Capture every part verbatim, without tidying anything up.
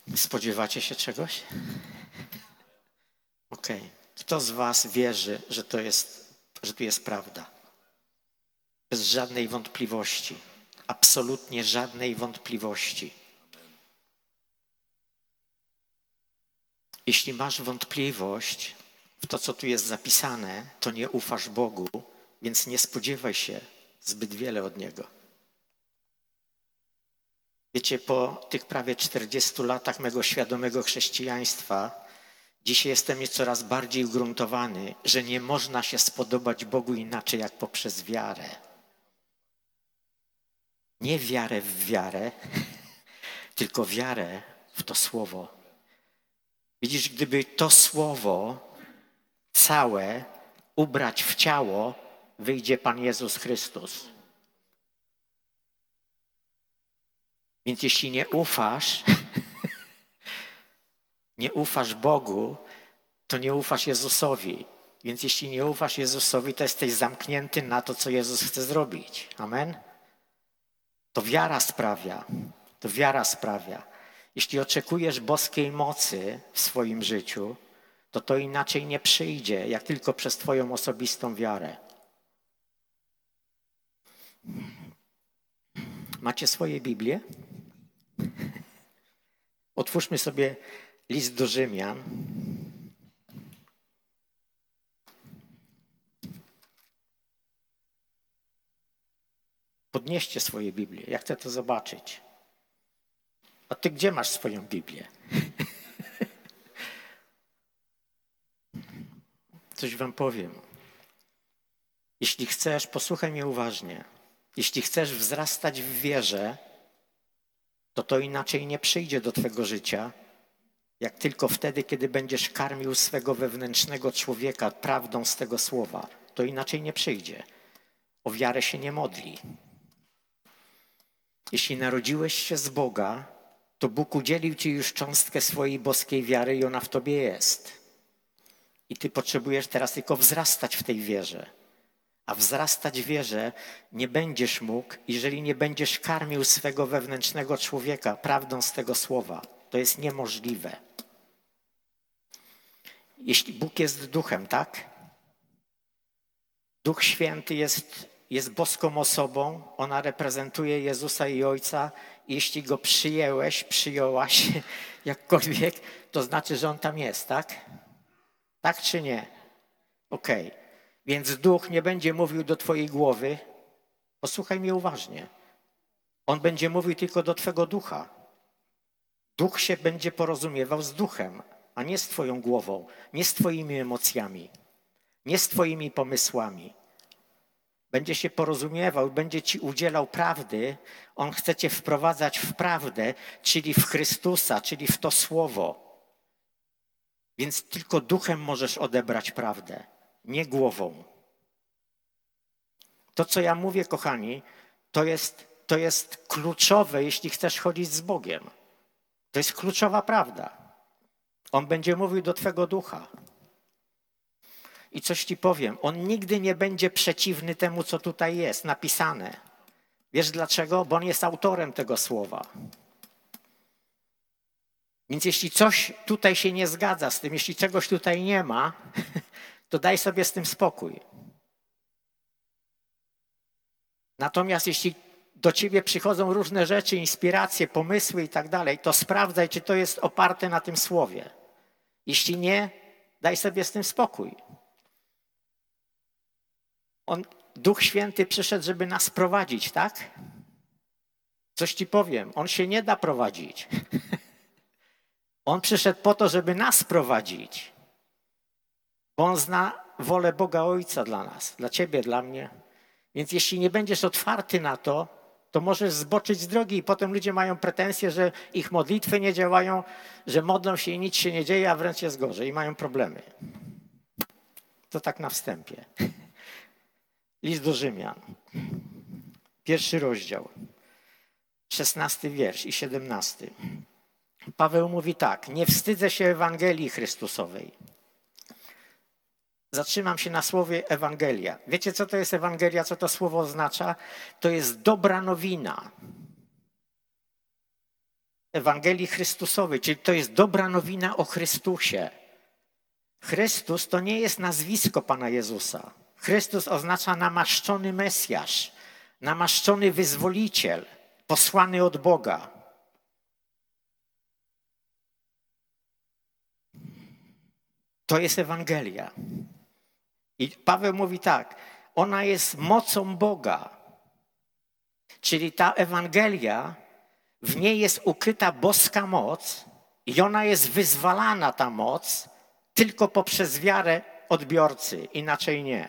Spodziewacie się czegoś? Okej. Okay. Kto z was wierzy, że to jest, że tu jest prawda? Bez żadnej wątpliwości. Absolutnie żadnej wątpliwości. Jeśli masz wątpliwość w to, co tu jest zapisane, to nie ufasz Bogu, więc nie spodziewaj się zbyt wiele od Niego. Wiecie, po tych prawie czterdziestu latach mego świadomego chrześcijaństwa, dzisiaj jestem coraz bardziej ugruntowany, że nie można się spodobać Bogu inaczej jak poprzez wiarę. Nie wiarę w wiarę, tylko wiarę w to słowo. Widzisz, gdyby to słowo całe ubrać w ciało, wyjdzie Pan Jezus Chrystus. Więc jeśli nie ufasz, nie ufasz Bogu, to nie ufasz Jezusowi. Więc jeśli nie ufasz Jezusowi, to jesteś zamknięty na to, co Jezus chce zrobić. Amen? To wiara sprawia. To wiara sprawia. Jeśli oczekujesz boskiej mocy w swoim życiu, to to inaczej nie przyjdzie, jak tylko przez twoją osobistą wiarę. Macie swoje Biblię? Otwórzmy sobie list do Rzymian. Podnieście swoje Biblię. Ja chcę to zobaczyć. A ty gdzie masz swoją Biblię? Coś wam powiem. Jeśli chcesz, posłuchaj mnie uważnie. Jeśli chcesz wzrastać w wierze, to to inaczej nie przyjdzie do twego życia, jak tylko wtedy, kiedy będziesz karmił swego wewnętrznego człowieka prawdą z tego słowa. To inaczej nie przyjdzie. O wiarę się nie modli. Jeśli narodziłeś się z Boga, to Bóg udzielił ci już cząstkę swojej boskiej wiary i ona w tobie jest. I ty potrzebujesz teraz tylko wzrastać w tej wierze. A wzrastać w wierze nie będziesz mógł, jeżeli nie będziesz karmił swego wewnętrznego człowieka prawdą z tego słowa. To jest niemożliwe. Jeśli Bóg jest duchem, tak? Duch Święty jest, jest boską osobą, ona reprezentuje Jezusa i Ojca. Jeśli Go przyjęłeś, przyjęłaś jakkolwiek, to znaczy, że On tam jest, tak? Tak czy nie? Okej. Okay. Więc Duch nie będzie mówił do twojej głowy. Posłuchaj mnie uważnie. On będzie mówił tylko do twego ducha. Duch się będzie porozumiewał z duchem, a nie z twoją głową, nie z twoimi emocjami, nie z twoimi pomysłami. Będzie się porozumiewał, będzie ci udzielał prawdy. On chce cię wprowadzać w prawdę, czyli w Chrystusa, czyli w to słowo. Więc tylko duchem możesz odebrać prawdę, nie głową. To, co ja mówię, kochani, to jest, to jest kluczowe, jeśli chcesz chodzić z Bogiem. To jest kluczowa prawda. On będzie mówił do twego ducha. I coś ci powiem, on nigdy nie będzie przeciwny temu, co tutaj jest napisane. Wiesz dlaczego? Bo on jest autorem tego słowa. Więc jeśli coś tutaj się nie zgadza z tym, jeśli czegoś tutaj nie ma, to daj sobie z tym spokój. Natomiast jeśli do ciebie przychodzą różne rzeczy, inspiracje, pomysły i tak dalej, to sprawdzaj, czy to jest oparte na tym słowie. Jeśli nie, daj sobie z tym spokój. On, Duch Święty przyszedł, żeby nas prowadzić, tak? Coś ci powiem, on się nie da prowadzić. On przyszedł po to, żeby nas prowadzić. Bo on zna wolę Boga Ojca dla nas, dla ciebie, dla mnie. Więc jeśli nie będziesz otwarty na to, to możesz zboczyć z drogi i potem ludzie mają pretensje, że ich modlitwy nie działają, że modlą się i nic się nie dzieje, a wręcz jest gorzej i mają problemy. To tak na wstępie. List do Rzymian. Pierwszy rozdział. Szesnasty wiersz i siedemnasty. Paweł mówi tak. Nie wstydzę się Ewangelii Chrystusowej. Zatrzymam się na słowie Ewangelia. Wiecie, co to jest Ewangelia? Co to słowo oznacza? To jest dobra nowina. Ewangelii Chrystusowej, czyli to jest dobra nowina o Chrystusie. Chrystus to nie jest nazwisko Pana Jezusa. Chrystus oznacza namaszczony Mesjasz, namaszczony wyzwoliciel, posłany od Boga. To jest Ewangelia. I Paweł mówi tak, ona jest mocą Boga. Czyli ta Ewangelia, w niej jest ukryta boska moc i ona jest wyzwalana, ta moc, tylko poprzez wiarę odbiorcy, inaczej nie.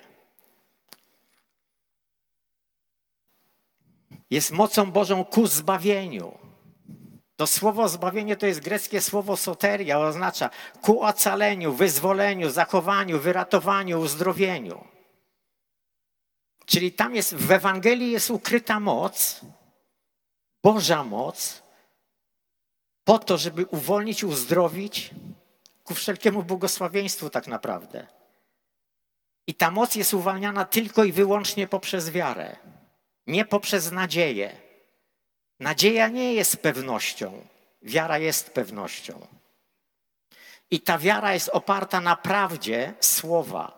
Jest mocą Bożą ku zbawieniu. To słowo zbawienie to jest greckie słowo soteria, oznacza ku ocaleniu, wyzwoleniu, zachowaniu, wyratowaniu, uzdrowieniu. Czyli tam jest, w Ewangelii jest ukryta moc, Boża moc, po to, żeby uwolnić, uzdrowić ku wszelkiemu błogosławieństwu tak naprawdę. I ta moc jest uwalniana tylko i wyłącznie poprzez wiarę, nie poprzez nadzieję. Nadzieja nie jest pewnością, wiara jest pewnością. I ta wiara jest oparta na prawdzie słowa.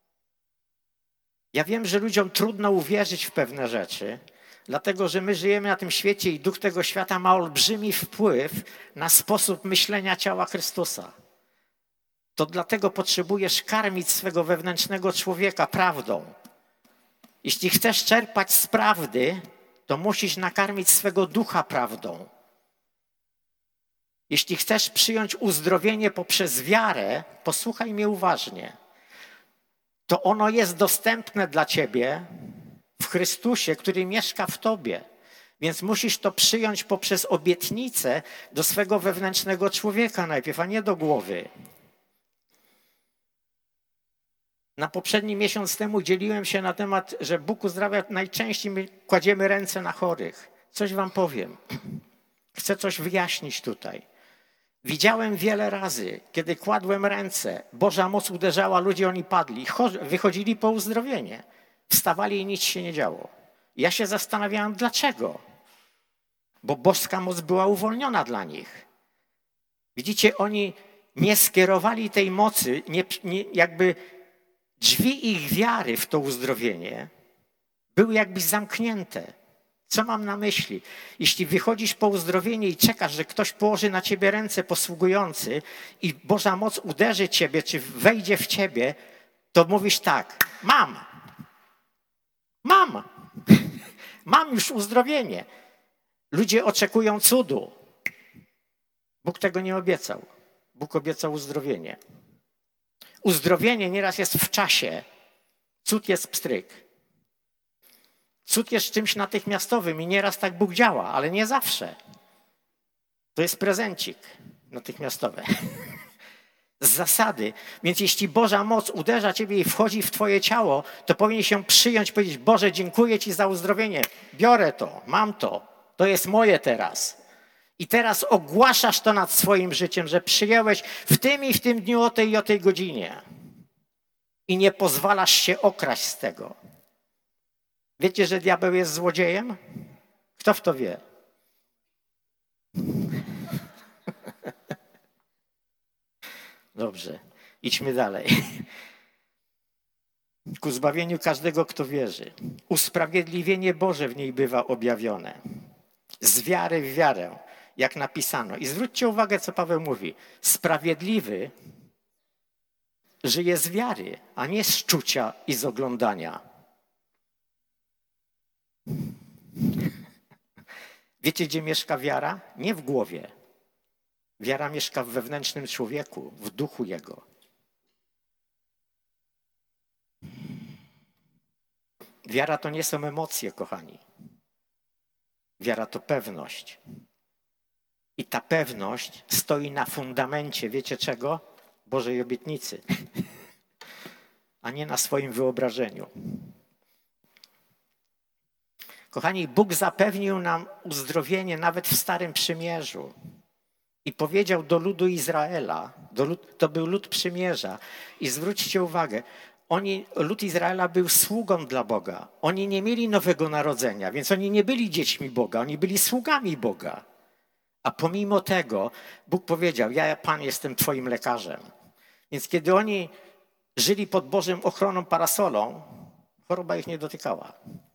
Ja wiem, że ludziom trudno uwierzyć w pewne rzeczy, dlatego że my żyjemy na tym świecie i duch tego świata ma olbrzymi wpływ na sposób myślenia ciała Chrystusa. To dlatego potrzebujesz karmić swego wewnętrznego człowieka prawdą. Jeśli chcesz czerpać z prawdy, to musisz nakarmić swego ducha prawdą. Jeśli chcesz przyjąć uzdrowienie poprzez wiarę, posłuchaj mnie uważnie, to ono jest dostępne dla ciebie w Chrystusie, który mieszka w tobie. Więc musisz to przyjąć poprzez obietnicę do swego wewnętrznego człowieka najpierw, a nie do głowy. Na poprzedni miesiąc temu dzieliłem się na temat, że Bóg uzdrawia, najczęściej my kładziemy ręce na chorych. Coś wam powiem. Chcę coś wyjaśnić tutaj. Widziałem wiele razy, kiedy kładłem ręce, Boża moc uderzała, ludzie oni padli, wychodzili po uzdrowienie. Wstawali i nic się nie działo. Ja się zastanawiałem, dlaczego. Bo boska moc była uwolniona dla nich. Widzicie, oni nie skierowali tej mocy, nie, nie, jakby drzwi ich wiary w to uzdrowienie były jakby zamknięte. Co mam na myśli? Jeśli wychodzisz po uzdrowienie i czekasz, że ktoś położy na ciebie ręce posługujący i Boża moc uderzy ciebie, czy wejdzie w ciebie, to mówisz tak, mam, mam, mam już uzdrowienie. Ludzie oczekują cudu. Bóg tego nie obiecał. Bóg obiecał uzdrowienie. Uzdrowienie nieraz jest w czasie. Cud jest pstryk. Cud jest czymś natychmiastowym i nieraz tak Bóg działa, ale nie zawsze. To jest prezencik natychmiastowy. Z zasady. Więc jeśli Boża moc uderza ciebie i wchodzi w twoje ciało, to powinien się przyjąć, powiedzieć, Boże, dziękuję ci za uzdrowienie. Biorę to, mam to. To jest moje teraz. I teraz ogłaszasz to nad swoim życiem, że przyjęłeś w tym i w tym dniu o tej i o tej godzinie. I nie pozwalasz się okraść z tego. Wiecie, że diabeł jest złodziejem? Kto w to wie? Dobrze, idźmy dalej. Ku zbawieniu każdego, kto wierzy. Usprawiedliwienie Boże w niej bywa objawione. Z wiary w wiarę, jak napisano. I zwróćcie uwagę, co Paweł mówi. Sprawiedliwy żyje z wiary, a nie z czucia i z oglądania. Wiecie, gdzie mieszka wiara? Nie w głowie. Wiara mieszka w wewnętrznym człowieku, w duchu jego. Wiara to nie są emocje, kochani. Wiara to pewność. I ta pewność stoi na fundamencie, wiecie czego? Bożej obietnicy. A nie na swoim wyobrażeniu. Kochani, Bóg zapewnił nam uzdrowienie nawet w Starym Przymierzu. I powiedział do ludu Izraela, do lud, to był lud przymierza. I zwróćcie uwagę, oni, lud Izraela był sługą dla Boga. Oni nie mieli nowego narodzenia, więc oni nie byli dziećmi Boga, oni byli sługami Boga. A pomimo tego Bóg powiedział, ja, Pan, jestem twoim lekarzem. Więc kiedy oni żyli pod Bożym ochroną, parasolą, choroba ich nie dotykała.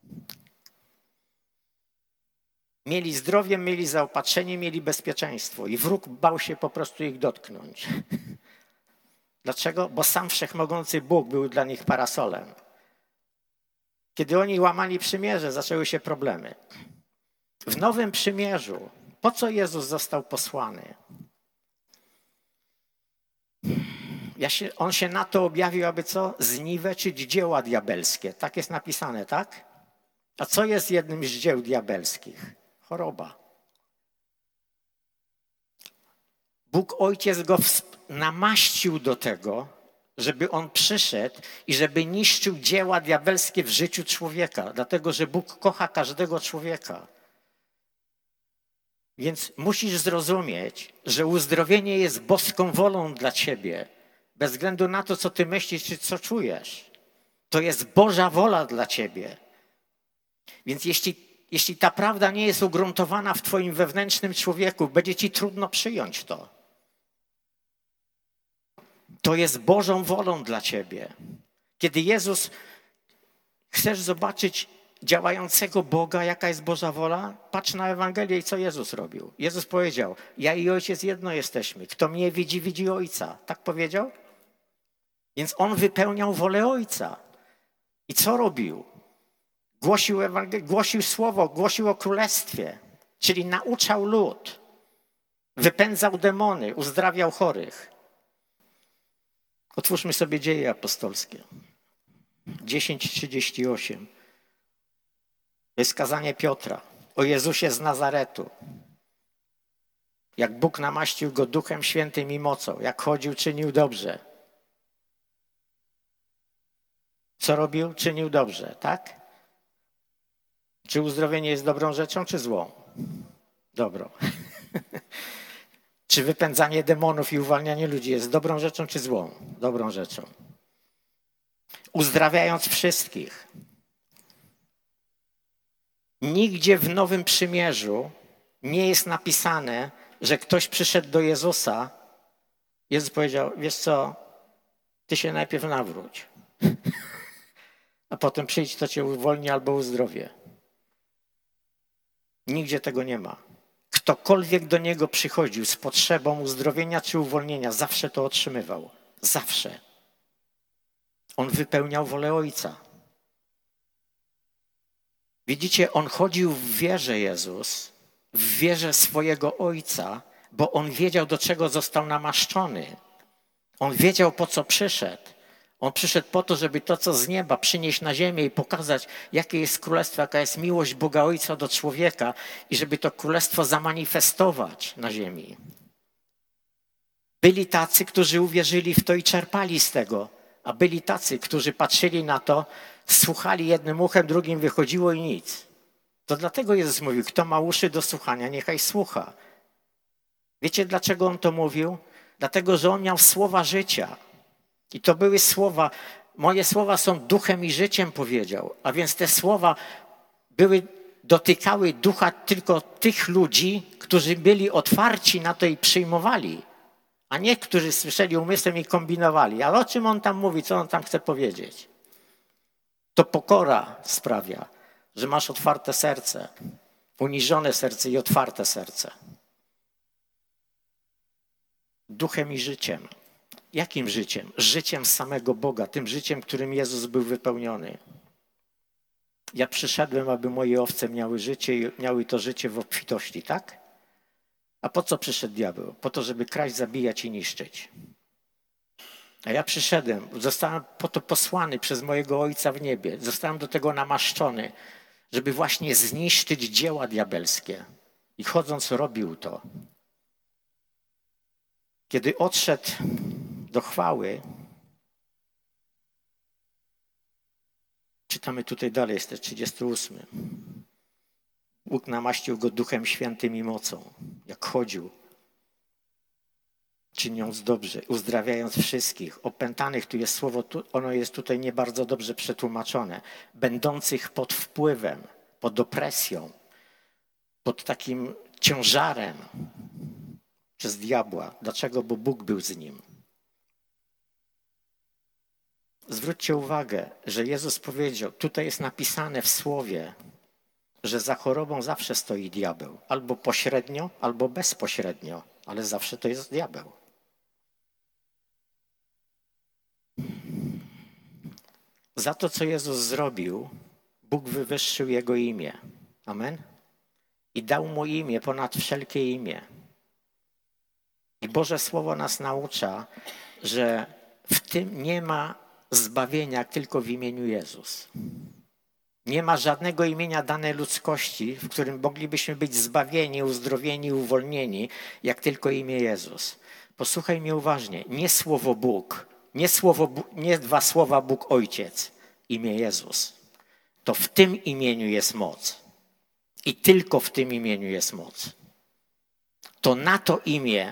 Mieli zdrowie, mieli zaopatrzenie, mieli bezpieczeństwo i wróg bał się po prostu ich dotknąć. Dlaczego? Bo sam Wszechmogący Bóg był dla nich parasolem. Kiedy oni łamali przymierze, zaczęły się problemy. W Nowym Przymierzu, po co Jezus został posłany? Ja się, on się na to objawił, aby co? Zniweczyć dzieła diabelskie. Tak jest napisane, tak? A co jest jednym z dzieł diabelskich? Choroba. Bóg Ojciec go namaścił do tego, żeby on przyszedł i żeby niszczył dzieła diabelskie w życiu człowieka. Dlatego, że Bóg kocha każdego człowieka. Więc musisz zrozumieć, że uzdrowienie jest boską wolą dla ciebie. Bez względu na to, co ty myślisz, czy co czujesz. To jest Boża wola dla ciebie. Więc jeśli, jeśli ta prawda nie jest ugruntowana w twoim wewnętrznym człowieku, będzie ci trudno przyjąć to. To jest Bożą wolą dla ciebie. Kiedy Jezus, chcesz zobaczyć działającego Boga, jaka jest Boża wola? Patrz na Ewangelię i co Jezus robił. Jezus powiedział, ja i Ojciec jedno jesteśmy. Kto mnie widzi, widzi Ojca. Tak powiedział? Więc On wypełniał wolę Ojca. I co robił? Głosił Ewangelię, głosił Słowo, głosił o Królestwie. Czyli nauczał lud. Wypędzał demony, uzdrawiał chorych. Otwórzmy sobie Dzieje apostolskie. dziesięć trzydzieści osiem. To jest kazanie Piotra o Jezusie z Nazaretu. Jak Bóg namaścił go Duchem Świętym i mocą. Jak chodził, czynił dobrze. Co robił? Czynił dobrze, tak? Czy uzdrowienie jest dobrą rzeczą, czy złą? Dobrą. Czy wypędzanie demonów i uwalnianie ludzi jest dobrą rzeczą, czy złą? Dobrą rzeczą. Uzdrawiając wszystkich. Nigdzie w Nowym Przymierzu nie jest napisane, że ktoś przyszedł do Jezusa. Jezus powiedział, wiesz co, ty się najpierw nawróć, a potem przyjdź, to cię uwolni albo uzdrowię. Nigdzie tego nie ma. Ktokolwiek do Niego przychodził z potrzebą uzdrowienia czy uwolnienia, zawsze to otrzymywał. Zawsze. On wypełniał wolę Ojca. Widzicie, On chodził w wierze Jezus, w wierze swojego Ojca, bo On wiedział, do czego został namaszczony. On wiedział, po co przyszedł. On przyszedł po to, żeby to, co z nieba przynieść na ziemię i pokazać, jakie jest królestwo, jaka jest miłość Boga Ojca do człowieka i żeby to królestwo zamanifestować na ziemi. Byli tacy, którzy uwierzyli w to i czerpali z tego, a byli tacy, którzy patrzyli na to, słuchali jednym uchem, drugim wychodziło i nic. To dlatego Jezus mówił, kto ma uszy do słuchania, niechaj słucha. Wiecie, dlaczego On to mówił? Dlatego, że On miał słowa życia. I to były słowa, moje słowa są duchem i życiem, powiedział. A więc te słowa były, dotykały ducha tylko tych ludzi, którzy byli otwarci na to i przyjmowali, a nie którzy słyszeli umysłem i kombinowali. Ale o czym on tam mówi, co on tam chce powiedzieć? To pokora sprawia, że masz otwarte serce, uniżone serce i otwarte serce. Duchem i życiem. Jakim życiem? Życiem samego Boga, tym życiem, którym Jezus był wypełniony. Ja przyszedłem, aby moje owce miały życie i miały to życie w obfitości, tak? A po co przyszedł diabeł? Po to, żeby kraść, zabijać i niszczyć. A ja przyszedłem, zostałem po to posłany przez mojego Ojca w niebie. Zostałem do tego namaszczony, żeby właśnie zniszczyć dzieła diabelskie. I chodząc robił to. Kiedy odszedł do chwały, czytamy tutaj dalej, jest też trzydziesty ósmy. Bóg namaścił go Duchem Świętym i mocą, jak chodził, czyniąc dobrze, uzdrawiając wszystkich, opętanych, tu jest słowo, ono jest tutaj nie bardzo dobrze przetłumaczone, będących pod wpływem, pod opresją, pod takim ciężarem przez diabła. Dlaczego? Bo Bóg był z nim. Zwróćcie uwagę, że Jezus powiedział, tutaj jest napisane w Słowie, że za chorobą zawsze stoi diabeł. Albo pośrednio, albo bezpośrednio, ale zawsze to jest diabeł. Za to, co Jezus zrobił, Bóg wywyższył Jego imię. Amen? I dał Mu imię ponad wszelkie imię. I Boże Słowo nas naucza, że w tym nie ma zbawienia tylko w imieniu Jezus. Nie ma żadnego imienia dane ludzkości, w którym moglibyśmy być zbawieni, uzdrowieni, uwolnieni, jak tylko imię Jezus. Posłuchaj mnie uważnie. Nie słowo Bóg, nie, słowo, nie dwa słowa Bóg Ojciec, imię Jezus. To w tym imieniu jest moc. I tylko w tym imieniu jest moc. To na to imię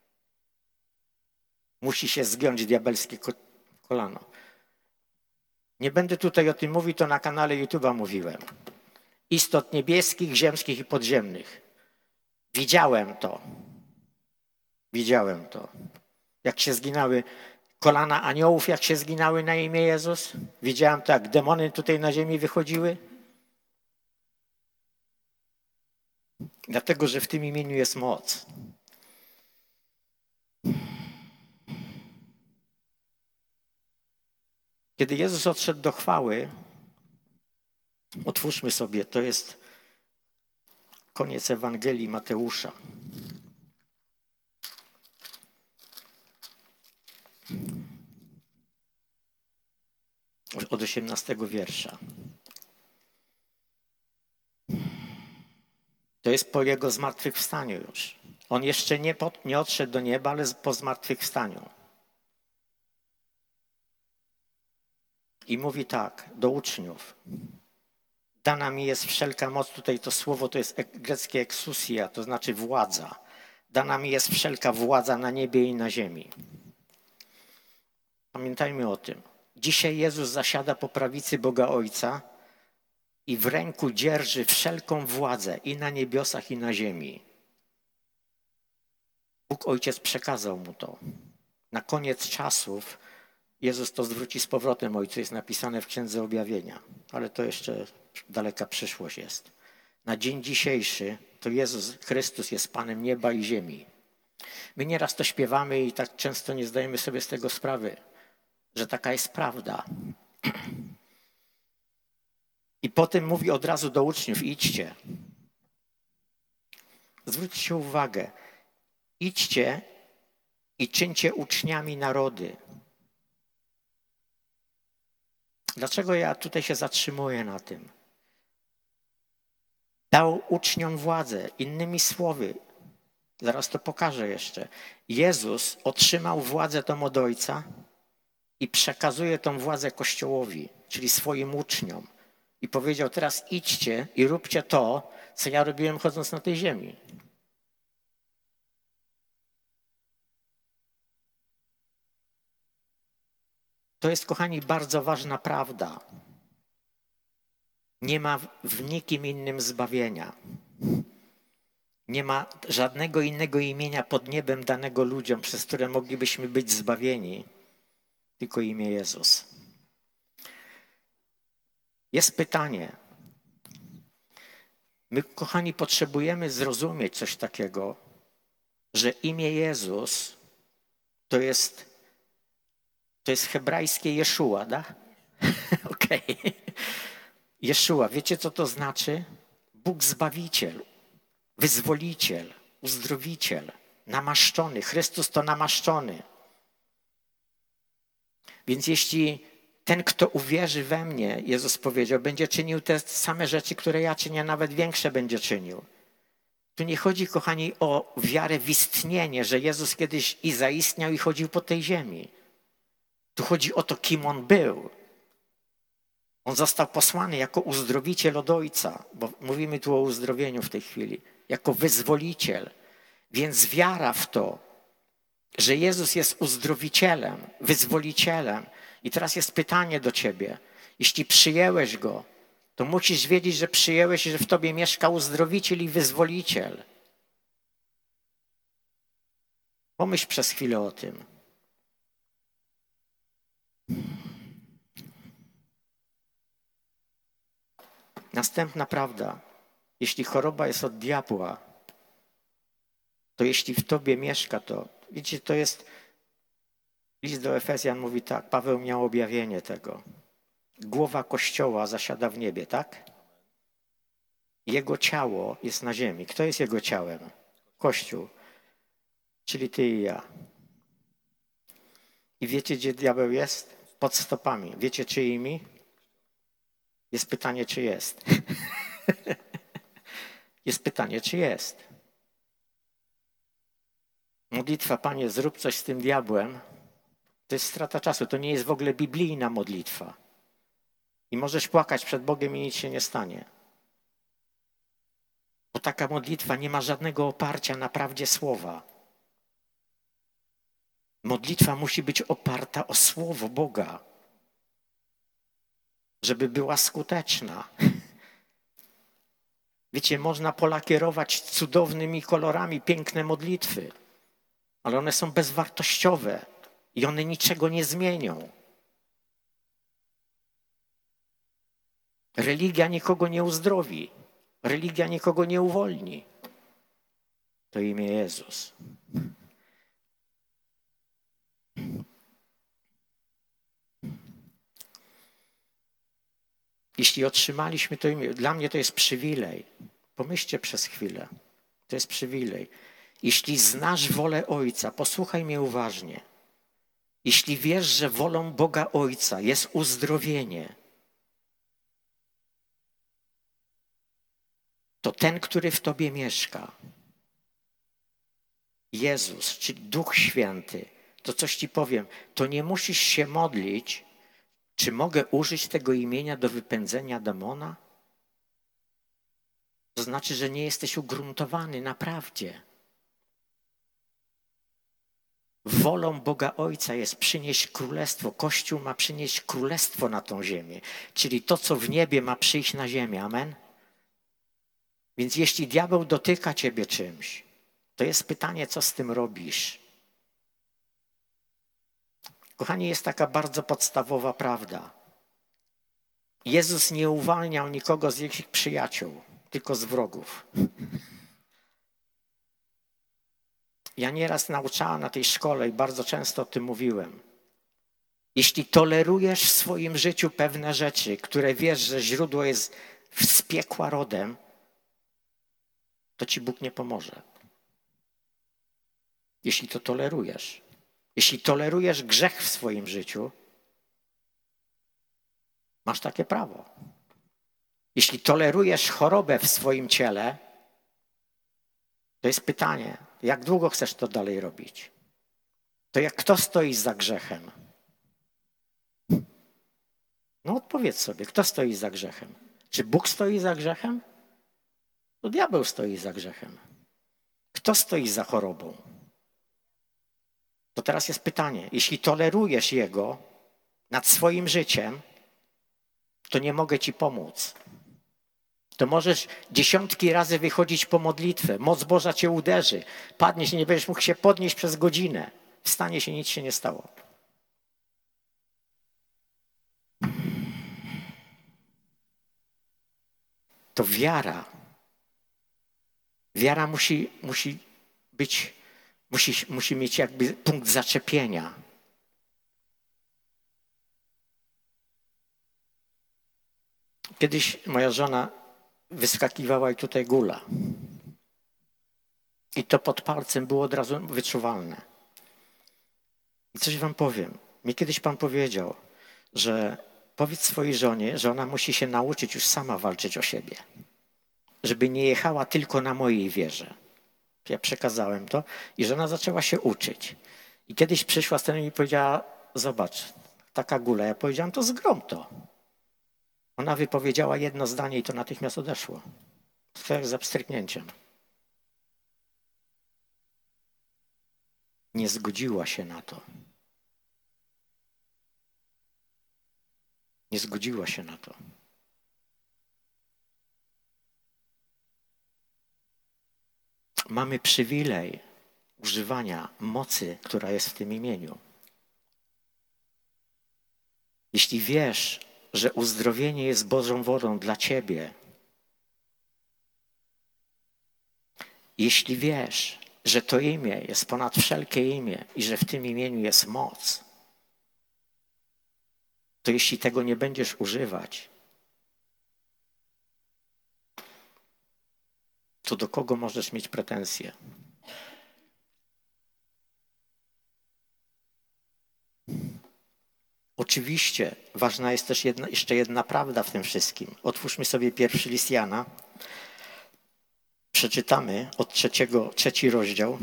musi się zgiąć diabelskie kolano. Nie będę tutaj o tym mówił, to na kanale YouTube'a mówiłem. Istot niebieskich, ziemskich i podziemnych. Widziałem to. Widziałem to. Jak się zginały kolana aniołów, jak się zginały na imię Jezus. Widziałem to, jak demony tutaj na ziemi wychodziły. Dlatego, że w tym imieniu jest moc. Kiedy Jezus odszedł do chwały, otwórzmy sobie, to jest koniec Ewangelii Mateusza. Od osiemnastego wiersza. To jest po Jego zmartwychwstaniu już. On jeszcze nie, pod, nie odszedł do nieba, ale po zmartwychwstaniu. I mówi tak do uczniów. Dana mi jest wszelka moc, tutaj to słowo to jest greckie exousia, to znaczy władza. Dana mi jest wszelka władza na niebie i na ziemi. Pamiętajmy o tym. Dzisiaj Jezus zasiada po prawicy Boga Ojca i w ręku dzierży wszelką władzę i na niebiosach, i na ziemi. Bóg Ojciec przekazał mu to. Na koniec czasów Jezus to zwróci z powrotem Ojcu, jest napisane w Księdze Objawienia, ale to jeszcze daleka przyszłość jest. Na dzień dzisiejszy to Jezus Chrystus jest Panem nieba i ziemi. My nieraz to śpiewamy i tak często nie zdajemy sobie z tego sprawy, że taka jest prawda. I potem mówi od razu do uczniów, idźcie. Zwróćcie uwagę, idźcie i czyńcie uczniami narody. Dlaczego ja tutaj się zatrzymuję na tym? Dał uczniom władzę, innymi słowy, zaraz to pokażę jeszcze. Jezus otrzymał władzę tą od Ojca i przekazuje tą władzę Kościołowi, czyli swoim uczniom. I powiedział, teraz idźcie i róbcie to, co ja robiłem chodząc na tej ziemi. To jest, kochani, bardzo ważna prawda. Nie ma w nikim innym zbawienia. Nie ma żadnego innego imienia pod niebem danego ludziom, przez które moglibyśmy być zbawieni, tylko imię Jezus. Jest pytanie. My, kochani, potrzebujemy zrozumieć coś takiego, że imię Jezus to jest, to jest hebrajskie Jeszua, da? Okej. Okay. Jeszua, wiecie co to znaczy? Bóg Zbawiciel, Wyzwoliciel, Uzdrowiciel, namaszczony. Chrystus to namaszczony. Więc jeśli ten, kto uwierzy we mnie, Jezus powiedział, będzie czynił te same rzeczy, które ja czynię, nawet większe będzie czynił. Tu nie chodzi, kochani, o wiarę w istnienie, że Jezus kiedyś i zaistniał i chodził po tej ziemi. Tu chodzi o to, kim On był. On został posłany jako uzdrowiciel od Ojca, bo mówimy tu o uzdrowieniu w tej chwili, jako wyzwoliciel. Więc wiara w to, że Jezus jest uzdrowicielem, wyzwolicielem. I teraz jest pytanie do ciebie. Jeśli przyjęłeś Go, to musisz wiedzieć, że przyjęłeś, że w tobie mieszka uzdrowiciel i wyzwoliciel. Pomyśl przez chwilę o tym. Następna prawda. Jeśli choroba jest od diabła, to jeśli w tobie mieszka, to widzicie, to jest list do Efezjan mówi tak, Paweł miał objawienie tego. Głowa Kościoła zasiada w niebie, tak? Jego ciało jest na ziemi. Kto jest jego ciałem? Kościół. Czyli ty i ja. I wiecie, gdzie diabeł jest? Pod stopami. Wiecie, czyimi? Jest pytanie, czy jest. Jest pytanie, czy jest. Modlitwa, Panie, zrób coś z tym diabłem. To jest strata czasu. To nie jest w ogóle biblijna modlitwa. I możesz płakać przed Bogiem i nic się nie stanie. Bo taka modlitwa nie ma żadnego oparcia na prawdzie słowa. Modlitwa musi być oparta o słowo Boga, żeby była skuteczna. Wiecie, można polakierować cudownymi kolorami piękne modlitwy, ale one są bezwartościowe i one niczego nie zmienią. Religia nikogo nie uzdrowi. Religia nikogo nie uwolni. To imię Jezus. Jeśli otrzymaliśmy to imię, dla mnie to jest przywilej. Pomyślcie przez chwilę. To jest przywilej. Jeśli znasz wolę Ojca, posłuchaj mnie uważnie. Jeśli wiesz, że wolą Boga Ojca jest uzdrowienie, to ten, który w tobie mieszka, Jezus, czyli Duch Święty, to coś ci powiem, to nie musisz się modlić, czy mogę użyć tego imienia do wypędzenia demona? To znaczy, że nie jesteś ugruntowany na prawdzie. Wolą Boga Ojca jest przynieść królestwo. Kościół ma przynieść królestwo na tą ziemię. Czyli to, co w niebie, ma przyjść na ziemię. Amen? Więc jeśli diabeł dotyka ciebie czymś, to jest pytanie, co z tym robisz? Kochani, jest taka bardzo podstawowa prawda. Jezus nie uwalniał nikogo z ich przyjaciół, tylko z wrogów. Ja nieraz nauczałem na tej szkole i bardzo często o tym mówiłem. Jeśli tolerujesz w swoim życiu pewne rzeczy, które wiesz, że źródło jest z piekła rodem, to ci Bóg nie pomoże. Jeśli to tolerujesz. Jeśli tolerujesz grzech w swoim życiu, masz takie prawo. Jeśli tolerujesz chorobę w swoim ciele, to jest pytanie, jak długo chcesz to dalej robić? To jak kto stoi za grzechem? No odpowiedz sobie, kto stoi za grzechem? Czy Bóg stoi za grzechem? To diabeł stoi za grzechem. Kto stoi za chorobą? To teraz jest pytanie, jeśli tolerujesz Jego nad swoim życiem, to nie mogę ci pomóc. To możesz dziesiątki razy wychodzić po modlitwę. Moc Boża cię uderzy. Padniesz i nie będziesz mógł się podnieść przez godzinę. Wstanie się, nic się nie stało. To wiara. Wiara musi, musi być, musi, musi mieć jakby punkt zaczepienia. Kiedyś moja żona wyskakiwała i tutaj gula. I to pod palcem było od razu wyczuwalne. I coś wam powiem. Mi kiedyś Pan powiedział, że powiedz swojej żonie, że ona musi się nauczyć już sama walczyć o siebie. Żeby nie jechała tylko na mojej wierze. Ja przekazałem to i żona zaczęła się uczyć. I kiedyś przyszła z tym i mi powiedziała, zobacz, taka gula. Ja powiedziałam, to zgrom to. Ona wypowiedziała jedno zdanie i to natychmiast odeszło. Jak za pstryknięciem. Nie zgodziła się na to. Nie zgodziła się na to. Mamy przywilej używania mocy, która jest w tym imieniu. Jeśli wiesz, że uzdrowienie jest Bożą wolą dla ciebie, jeśli wiesz, że to imię jest ponad wszelkie imię i że w tym imieniu jest moc, to jeśli tego nie będziesz używać, to do kogo możesz mieć pretensje? Oczywiście ważna jest też jedna, jeszcze jedna prawda w tym wszystkim. Otwórzmy sobie pierwszy list Jana. Przeczytamy od trzeciego, trzeci rozdział,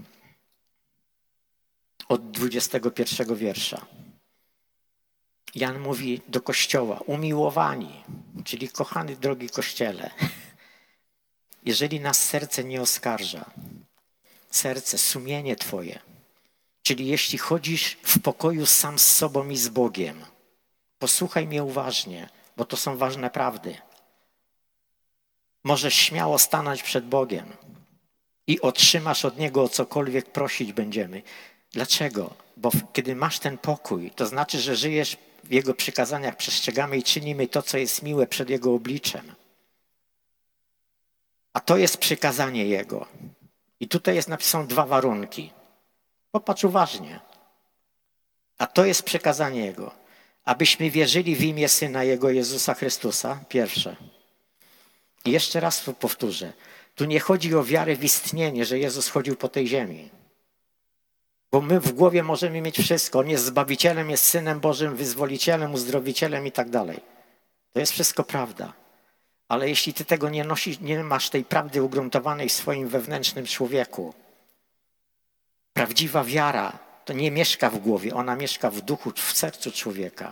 od dwudziestego pierwszego wiersza. Jan mówi do Kościoła, umiłowani, czyli kochany drogi Kościele, jeżeli nas serce nie oskarża, serce, sumienie twoje, czyli jeśli chodzisz w pokoju sam z sobą i z Bogiem, posłuchaj mnie uważnie, bo to są ważne prawdy. Możesz śmiało stanąć przed Bogiem i otrzymasz od Niego o cokolwiek prosić będziemy. Dlaczego? Bo kiedy masz ten pokój, to znaczy, że żyjesz w Jego przykazaniach, przestrzegamy i czynimy to, co jest miłe przed Jego obliczem. A to jest przykazanie Jego. I tutaj jest napisane dwa warunki. Popatrz uważnie. A to jest przekazanie Jego. Abyśmy wierzyli w imię Syna Jego, Jezusa Chrystusa. Pierwsze. I jeszcze raz to powtórzę. Tu nie chodzi o wiarę w istnienie, że Jezus chodził po tej ziemi. Bo my w głowie możemy mieć wszystko. On jest Zbawicielem, jest Synem Bożym, Wyzwolicielem, Uzdrowicielem i tak dalej. To jest wszystko prawda. Ale jeśli ty tego nie nosisz, nie masz tej prawdy ugruntowanej w swoim wewnętrznym człowieku, prawdziwa wiara to nie mieszka w głowie, ona mieszka w duchu, w sercu człowieka.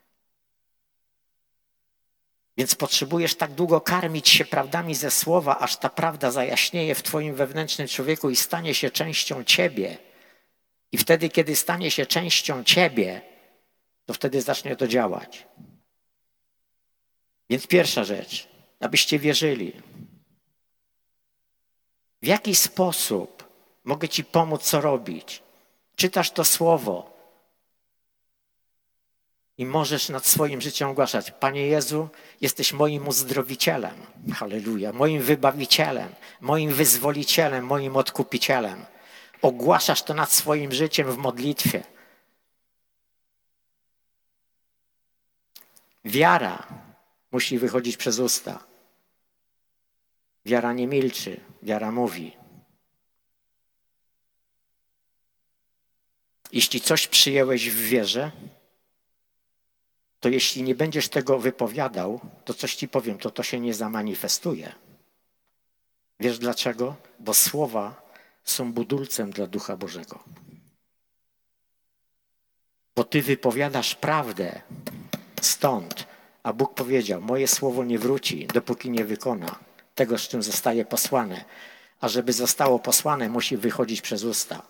Więc potrzebujesz tak długo karmić się prawdami ze słowa, aż ta prawda zajaśnieje w twoim wewnętrznym człowieku i stanie się częścią ciebie. I wtedy, kiedy stanie się częścią ciebie, to wtedy zacznie to działać. Więc pierwsza rzecz, abyście wierzyli. W jaki sposób mogę ci pomóc, co robić? Czytasz to słowo i możesz nad swoim życiem ogłaszać: Panie Jezu, jesteś moim uzdrowicielem, halleluja, moim wybawicielem, moim wyzwolicielem, moim odkupicielem. Ogłaszasz to nad swoim życiem w modlitwie. Wiara musi wychodzić przez usta. Wiara nie milczy, wiara mówi. Jeśli coś przyjęłeś w wierze, to jeśli nie będziesz tego wypowiadał, to coś ci powiem, to to się nie zamanifestuje. Wiesz dlaczego? Bo słowa są budulcem dla Ducha Bożego. Bo ty wypowiadasz prawdę stąd, a Bóg powiedział: moje słowo nie wróci, dopóki nie wykona tego, z czym zostaje posłane. A żeby zostało posłane, musi wychodzić przez usta.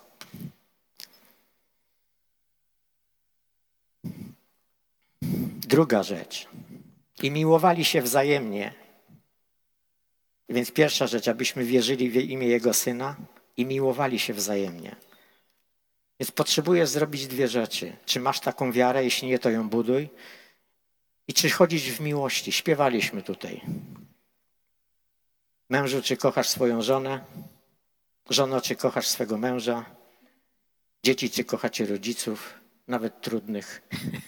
Druga rzecz. I miłowali się wzajemnie. Więc pierwsza rzecz, abyśmy wierzyli w imię Jego Syna i miłowali się wzajemnie. Więc potrzebujesz zrobić dwie rzeczy. Czy masz taką wiarę? Jeśli nie, to ją buduj. I czy chodzisz w miłości? Śpiewaliśmy tutaj. Mężu, czy kochasz swoją żonę? Żono, czy kochasz swego męża? Dzieci, czy kochacie rodziców? Nawet trudnych.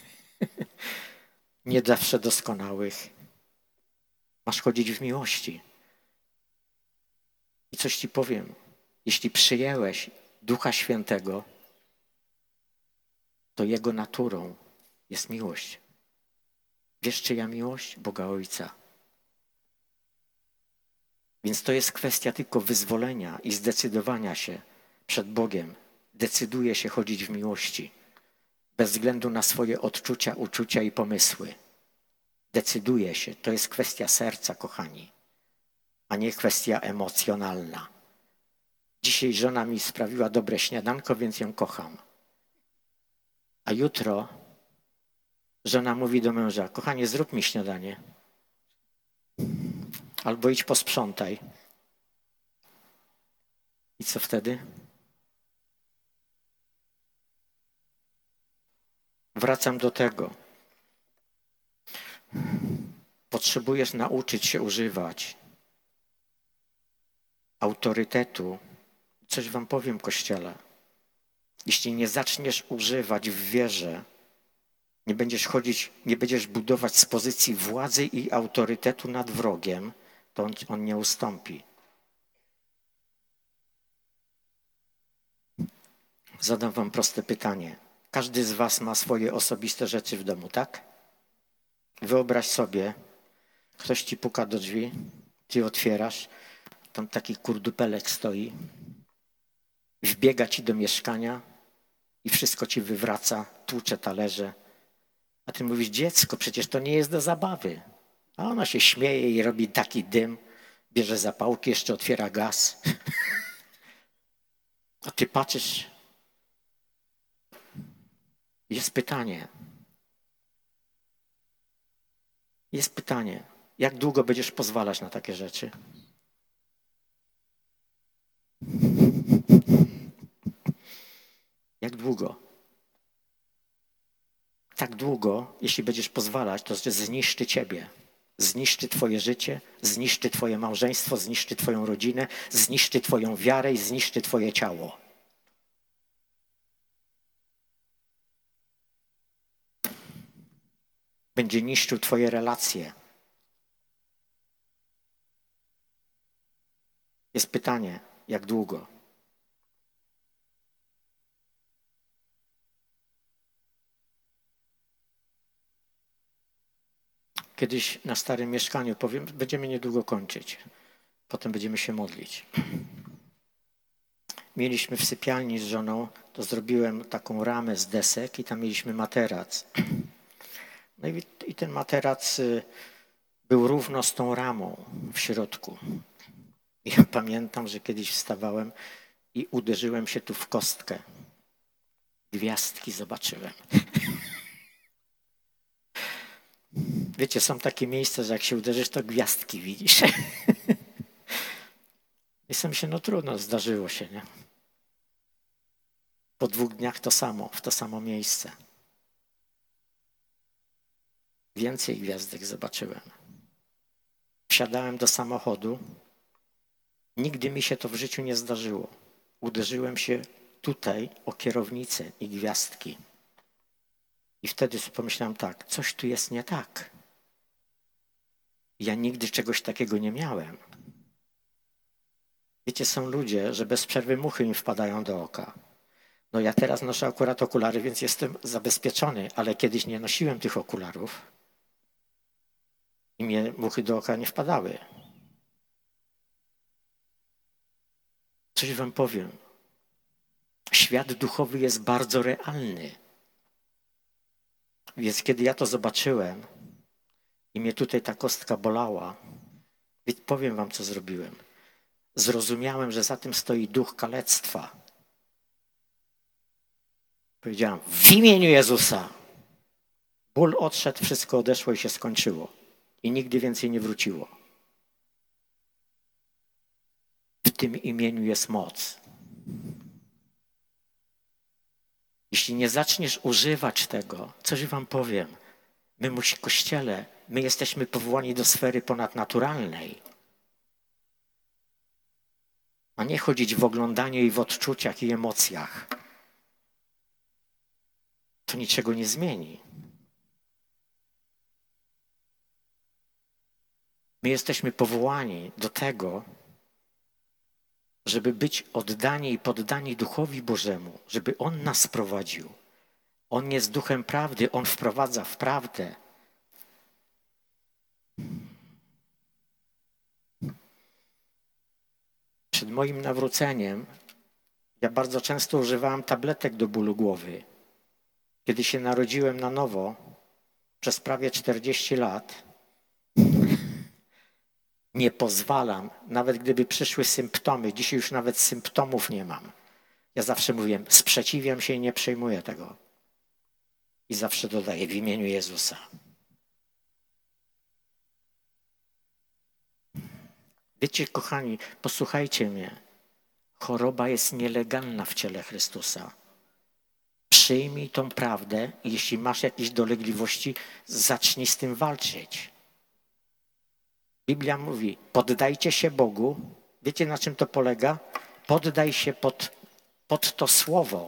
Nie zawsze doskonałych. Masz chodzić w miłości. I coś ci powiem. Jeśli przyjęłeś Ducha Świętego, to Jego naturą jest miłość. Wiesz, czyja miłość? Boga Ojca. Więc to jest kwestia tylko wyzwolenia i zdecydowania się przed Bogiem. Decyduje się chodzić w miłości. Bez względu na swoje odczucia, uczucia i pomysły. Decyduje się. To jest kwestia serca, kochani, a nie kwestia emocjonalna. Dzisiaj żona mi sprawiła dobre śniadanko, więc ją kocham. A jutro żona mówi do męża: kochanie, zrób mi śniadanie. Albo idź posprzątaj. I co wtedy? Wracam do tego. Potrzebujesz nauczyć się używać autorytetu. Coś wam powiem, Kościele. Jeśli nie zaczniesz używać w wierze, nie będziesz chodzić, nie będziesz budować z pozycji władzy i autorytetu nad wrogiem, to on, on nie ustąpi. Zadam wam proste pytanie. Każdy z was ma swoje osobiste rzeczy w domu, tak? Wyobraź sobie, ktoś ci puka do drzwi, ty otwierasz, tam taki kurdupelek stoi, wbiega ci do mieszkania i wszystko ci wywraca, tłucze talerze. A ty mówisz, dziecko, przecież to nie jest do zabawy. A ona się śmieje i robi taki dym, bierze zapałki, jeszcze otwiera gaz. A ty patrzysz. Jest pytanie. Jest pytanie. Jak długo będziesz pozwalać na takie rzeczy? Jak długo? Tak długo, jeśli będziesz pozwalać, to zniszczy ciebie. Zniszczy twoje życie, zniszczy twoje małżeństwo, zniszczy twoją rodzinę, zniszczy twoją wiarę i zniszczy twoje ciało. Będzie niszczył twoje relacje. Jest pytanie, jak długo? Kiedyś na starym mieszkaniu, powiem, będziemy niedługo kończyć. Potem będziemy się modlić. Mieliśmy w sypialni z żoną, to zrobiłem taką ramę z desek i tam mieliśmy materac. No i, i ten materac był równo z tą ramą w środku. I ja pamiętam, że kiedyś wstawałem i uderzyłem się tu w kostkę. Gwiazdki zobaczyłem. Wiecie, są takie miejsca, że jak się uderzysz, to gwiazdki widzisz. I sobie się, no trudno, zdarzyło się, nie? Po dwóch dniach to samo, w to samo miejsce. Więcej gwiazdek zobaczyłem. Wsiadałem do samochodu. Nigdy mi się to w życiu nie zdarzyło. Uderzyłem się tutaj o kierownicę i gwiazdki. I wtedy sobie pomyślałem tak, coś tu jest nie tak. Ja nigdy czegoś takiego nie miałem. Wiecie, są ludzie, że bez przerwy muchy im wpadają do oka. No ja teraz noszę akurat okulary, więc jestem zabezpieczony, ale kiedyś nie nosiłem tych okularów i mnie muchy do oka nie wpadały. Coś wam powiem. Świat duchowy jest bardzo realny. Więc kiedy ja to zobaczyłem i mnie tutaj ta kostka bolała, powiem wam, co zrobiłem. Zrozumiałem, że za tym stoi duch kalectwa. Powiedziałem, w imieniu Jezusa. Ból odszedł, wszystko odeszło i się skończyło. I nigdy więcej nie wróciło. W tym imieniu jest moc. Jeśli nie zaczniesz używać tego, coś wam powiem. My musi Kościele, my jesteśmy powołani do sfery ponadnaturalnej. A nie chodzić w oglądaniu i w odczuciach i emocjach. To niczego nie zmieni. My jesteśmy powołani do tego, żeby być oddani i poddani Duchowi Bożemu, żeby On nas prowadził. On jest Duchem Prawdy, On wprowadza w prawdę. Przed moim nawróceniem ja bardzo często używałem tabletek do bólu głowy. Kiedy się narodziłem na nowo, przez prawie czterdzieści lat, nie pozwalam, nawet gdyby przyszły symptomy, dzisiaj już nawet symptomów nie mam. Ja zawsze mówię, sprzeciwiam się i nie przejmuję tego. I zawsze dodaję w imieniu Jezusa. Wiecie, kochani, posłuchajcie mnie. Choroba jest nielegalna w ciele Chrystusa. przyjmij tą prawdę i jeśli masz jakieś dolegliwości, zacznij z tym walczyć. Biblia mówi, poddajcie się Bogu. Wiecie, na czym to polega? Poddaj się pod, pod to słowo.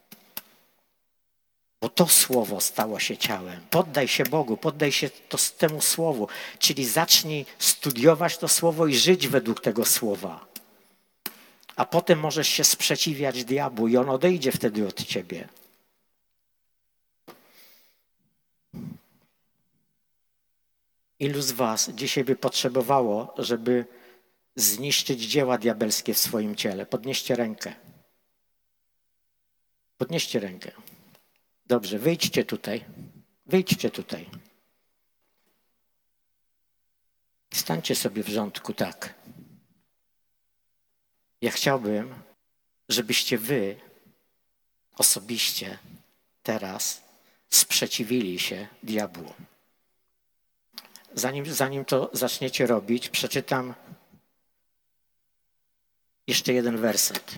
Bo to słowo stało się ciałem. Poddaj się Bogu, poddaj się to, temu słowu. Czyli zacznij studiować to słowo i żyć według tego słowa. A potem możesz się sprzeciwiać diabłu i on odejdzie wtedy od ciebie. Ilu z was dzisiaj by potrzebowało, żeby zniszczyć dzieła diabelskie w swoim ciele? Podnieście rękę. Podnieście rękę. Dobrze, wyjdźcie tutaj. Wyjdźcie tutaj. Stańcie sobie w rządku tak. Ja chciałbym, żebyście wy osobiście teraz sprzeciwili się diabłu. Zanim, zanim to zaczniecie robić, przeczytam jeszcze jeden werset.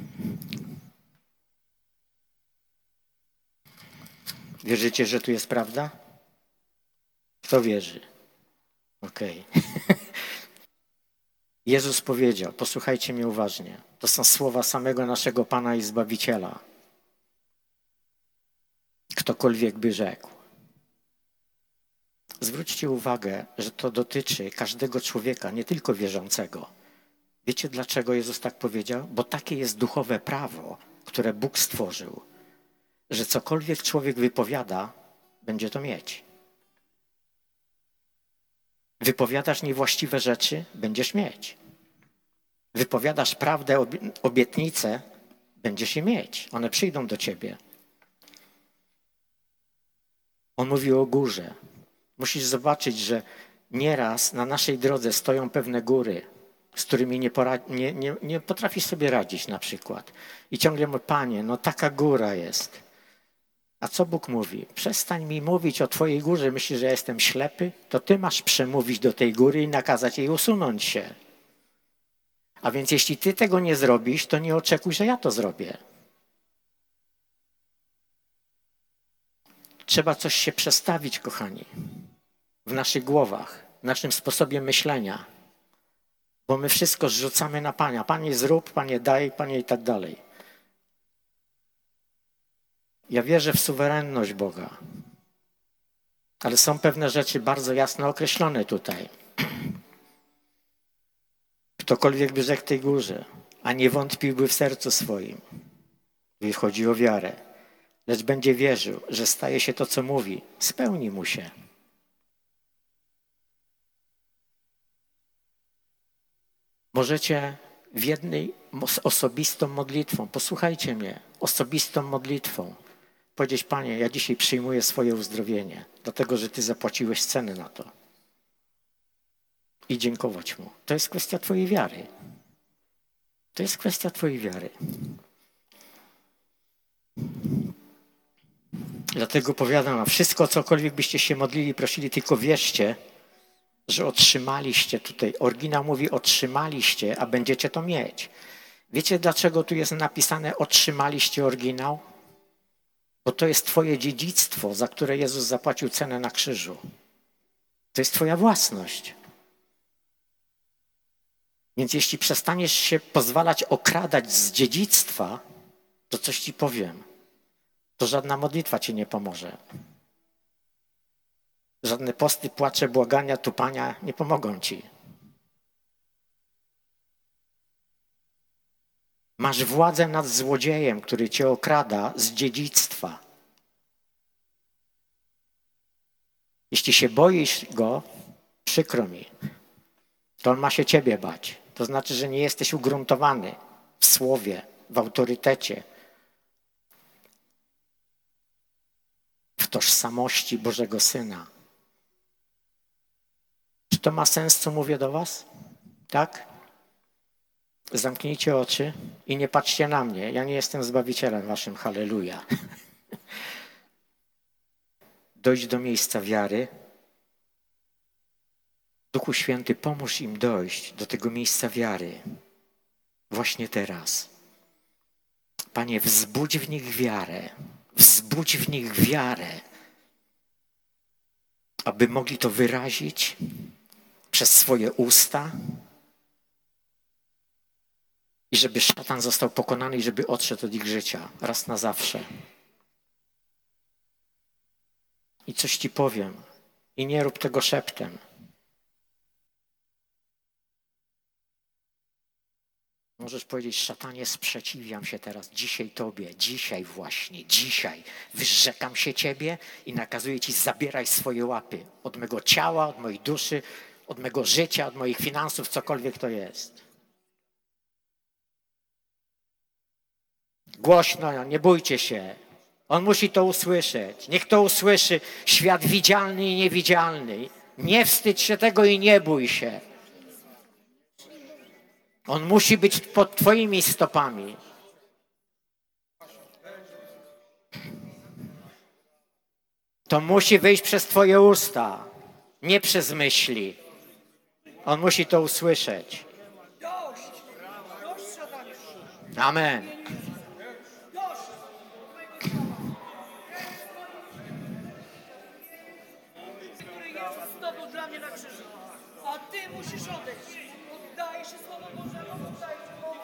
Wierzycie, że tu jest prawda? Kto wierzy? Okej. Okay. Jezus powiedział, posłuchajcie mnie uważnie, to są słowa samego naszego Pana i Zbawiciela. Ktokolwiek by rzekł. Zwróćcie uwagę, że to dotyczy każdego człowieka, nie tylko wierzącego. Wiecie, dlaczego Jezus tak powiedział? Bo takie jest duchowe prawo, które Bóg stworzył, że cokolwiek człowiek wypowiada, będzie to mieć. Wypowiadasz niewłaściwe rzeczy, będziesz mieć. Wypowiadasz prawdę, obietnice, będziesz je mieć. One przyjdą do ciebie. On mówi o górze. Musisz zobaczyć, że nieraz na naszej drodze stoją pewne góry, z którymi nie, porad- nie, nie, nie potrafisz sobie radzić na przykład. I ciągle mówię, Panie, no taka góra jest. A co Bóg mówi? Przestań mi mówić o twojej górze. Myślisz, że ja jestem ślepy? To ty masz przemówić do tej góry i nakazać jej usunąć się. A więc jeśli ty tego nie zrobisz, to nie oczekuj, że ja to zrobię. Trzeba coś się przestawić, kochani, w naszych głowach, w naszym sposobie myślenia. Bo my wszystko zrzucamy na Pana. Panie zrób, Panie daj, Panie i tak dalej. Ja wierzę w suwerenność Boga. Ale są pewne rzeczy bardzo jasno określone tutaj. Ktokolwiek by rzekł tej górze, a nie wątpiłby w sercu swoim. Tu chodzi o wiarę. Lecz będzie wierzył, że staje się to, co mówi. Spełni mu się. Możecie w jednej osobistą modlitwą, posłuchajcie mnie, osobistą modlitwą, powiedzieć, Panie, ja dzisiaj przyjmuję swoje uzdrowienie, dlatego, że Ty zapłaciłeś cenę na to. I dziękować Mu. To jest kwestia Twojej wiary. To jest kwestia Twojej wiary. Dlatego powiadam wam, wszystko, cokolwiek byście się modlili, prosili, tylko wierzcie, że otrzymaliście tutaj. Oryginał mówi otrzymaliście, a będziecie to mieć. Wiecie, dlaczego tu jest napisane otrzymaliście oryginał? Bo to jest twoje dziedzictwo, za które Jezus zapłacił cenę na krzyżu. To jest twoja własność. Więc jeśli przestaniesz się pozwalać okradać z dziedzictwa, to coś ci powiem. To żadna modlitwa ci nie pomoże. Żadne posty, płacze, błagania, tupania nie pomogą ci. Masz władzę nad złodziejem, który cię okrada z dziedzictwa. Jeśli się boisz go, przykro mi, to on ma się ciebie bać. To znaczy, że nie jesteś ugruntowany w słowie, w autorytecie, w tożsamości Bożego Syna. Czy to ma sens, co mówię do was? Tak? Zamknijcie oczy i nie patrzcie na mnie. Ja nie jestem Zbawicielem waszym. Halleluja. Dojdź do miejsca wiary. Duchu Święty, pomóż im dojść do tego miejsca wiary. Właśnie teraz. Panie, wzbudź w nich wiarę. Wzbudź wzbudź w nich wiarę, aby mogli to wyrazić przez swoje usta i żeby szatan został pokonany i żeby odszedł od ich życia raz na zawsze. I coś ci powiem. I nie rób tego szeptem. Możesz powiedzieć, szatanie, sprzeciwiam się teraz, dzisiaj tobie, dzisiaj właśnie, dzisiaj wyrzekam się ciebie i nakazuję ci, zabieraj swoje łapy od mego ciała, od mojej duszy, od mego życia, od moich finansów, cokolwiek to jest. Głośno, nie bójcie się. On musi to usłyszeć. Niech to usłyszy świat widzialny i niewidzialny. Nie wstydź się tego i nie bój się. On musi być pod twoimi stopami. To musi wyjść przez twoje usta, nie przez myśli. On musi to usłyszeć. Amen. Dla mnie na krzyżu, a ty musisz odejść. Oddajesz się Słowo Bożemu, oddajesz się Bogu.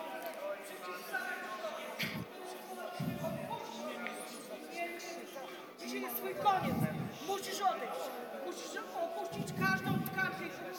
Dzisiaj jest twój koniec. Musisz odejść. Musisz opuścić każdą tkankę.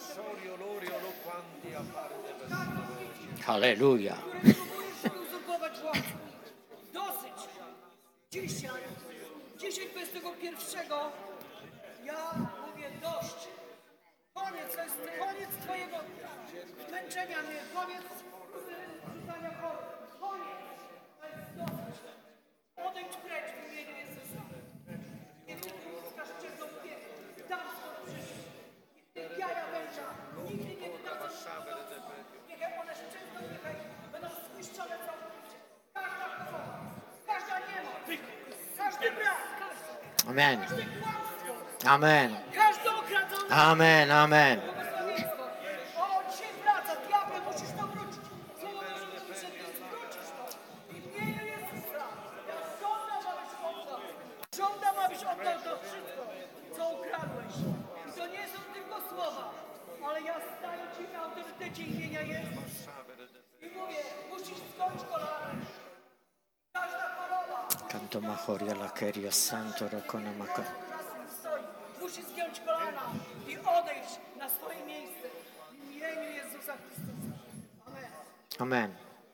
Halleluja. Które próbujesz uzurpować władzę. Dosyć. Dzisiaj, dzisiaj dwudziestego pierwszego ja mówię dość. Koniec, to jest koniec twojego męczenia mnie, koniec rzucania chorób, koniec, to jest dosyć. Odejdź precz w imieniu Jezusa. Niech ty uzyskasz ciemną piechę, damską przyszłość. Niech ty jaja węża nigdy nie wydadzą szkodowi. Niech one szczęsną, niechaj będą zniszczone całkowicie. Każda choroba, każda niemoc, każdy brak, Amen. każde kłamstwo, Amen. każdy okradzony. Amen, amen. O, dzisiaj wraca, diable, musisz to wrócić. Słowo Boże mówi, że ty zwrócisz to. W imieniu Jezusa. Ja żądam, abyś oddał. Żądam, abyś oddał to wszystko, co ukradłeś. I to nie są tylko słowa, ale ja staję ci na autorytecie imienia Jezus. I mówię, musisz skończyć kolana. Każda choroba. Canto mahoria la keria santo rokona mako. Musi zgiąć kolana i odejść na swoje miejsce w imieniu Jezusa Chrystusa. Amen. Amen.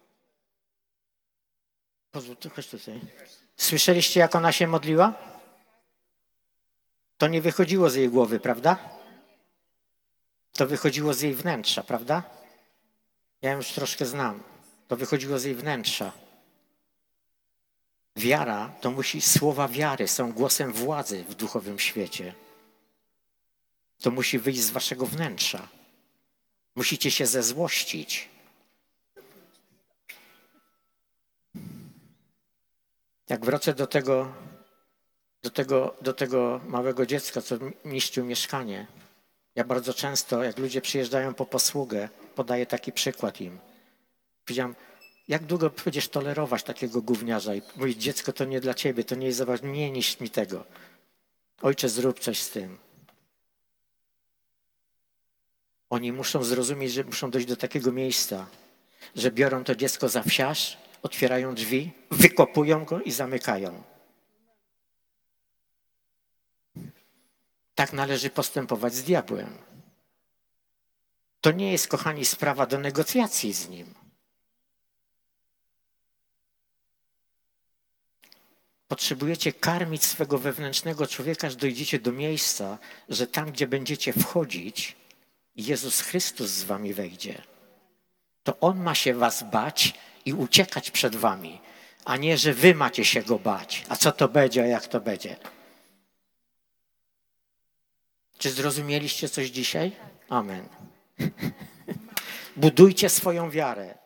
Pozwól, to chodź tutaj. Słyszeliście, jak ona się modliła? To nie wychodziło z jej głowy, prawda? To wychodziło z jej wnętrza, prawda? Ja ją już troszkę znam. To wychodziło z jej wnętrza. Wiara to musi, słowa wiary są głosem władzy w duchowym świecie. To musi wyjść z waszego wnętrza. Musicie się zezłościć. Jak wrócę do tego, do tego, do tego małego dziecka, co niszczył mieszkanie, ja bardzo często, jak ludzie przyjeżdżają po posługę, podaję taki przykład im. Powiedziałem, jak długo będziesz tolerować takiego gówniarza? I mówić, dziecko, to nie dla ciebie, to nie jest za ważne, nie niszcz mi tego. Ojcze, zrób coś z tym. Oni muszą zrozumieć, że muszą dojść do takiego miejsca, że biorą to dziecko za wsiarz, otwierają drzwi, wykopują go i zamykają. Tak należy postępować z diabłem. To nie jest, kochani, sprawa do negocjacji z nim. Potrzebujecie karmić swego wewnętrznego człowieka, aż dojdziecie do miejsca, że tam, gdzie będziecie wchodzić, Jezus Chrystus z wami wejdzie. To On ma się was bać i uciekać przed wami, a nie, że wy macie się Go bać. A co to będzie, a jak to będzie? Czy zrozumieliście coś dzisiaj? Amen. Budujcie swoją wiarę.